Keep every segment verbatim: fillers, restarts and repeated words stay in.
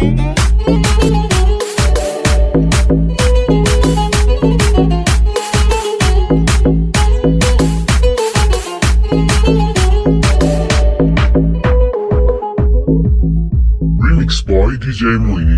بای دی جی موینی.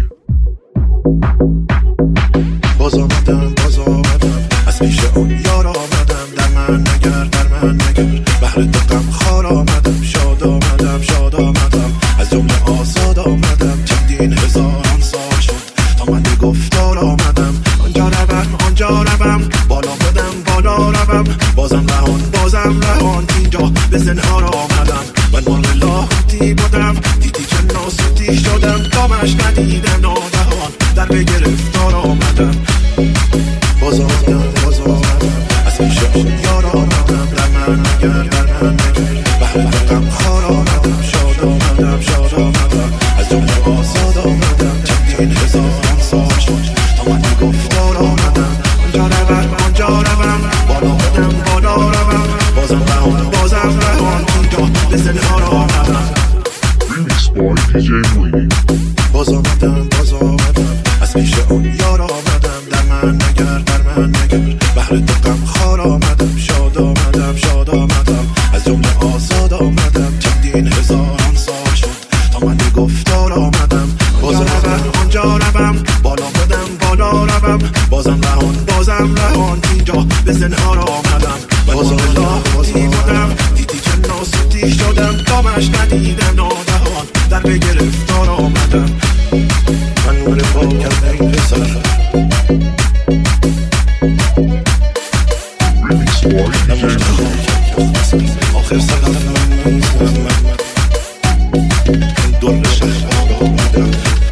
باز آمدم باز آمدم از پیش اون یار آمدم. در من نگر در من نگر بهر دقم خار آمدم. شاد آمدم شاد آمدم از جمله آزاد آمدم. چندین هزاران سال شد تا من به گفتار آمدم. آنجا روم آنجا روم بالا بدم بالا روم. بازم رهان بازم رهان اینجا به زنهار آمدم. من مرغ لاهوتی بودم دیدی که ناسوتی شدم. دامش ندیدم ناگهان در به گرفتار آمدم. باز آمدم باز آمدم از پیش اون یار آمدم. در من نگر در من نگر بهر دقم خار آمدم. شاد آمدم شاد آمدم از جمله آزاد آمدم. چندین هزاران سال شد تا من به گفتار آمدم. آنجا روم آنجا روم بالا بدم بالا روم. بازم رهان بازم رهان اینجا به زنهار آمدم. ریمیکس بای دی جی موینی. باز آمدم باز آمدم از پیش اون یار آمدم. در من نگر در من نگر بهر دقم خار آمدم. شاد آمدم شاد آمدم از جمله آزاد آمدم. چندین هزاران سال شد تا من به گفتار آمدم. باز روم آنجا روم بالا بدم بالا روم. بازم رهان بازم رهان اینجا به زنهار آمدم. باز لاهوتی بودم دیدی که ناسوتی شدم. دامش ندیدم ناگهان در به گرفتار آمدم. من نور پاکم ای پسر. ریمیکس بای دی جی موینی. آخر سقف من نیستم. من دور شهر آمدم.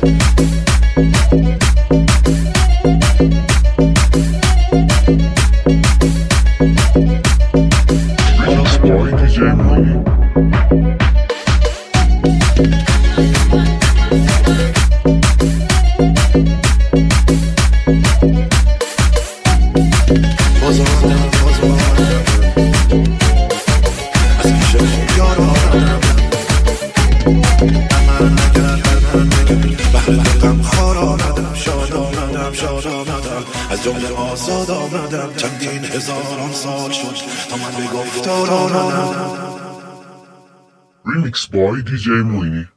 ریمیکس بای دی جی موینی. باز آمدم باز آمدم از پیش یار آمدم. در من نگر در من نگر بهر دقم خار آمدم. شاد آمدم شاد آمدم از جمله آزاد آمدم. چندین هزاران سال شد تا من به گفتار آمدم. ریمیکس بای دی جی موینی.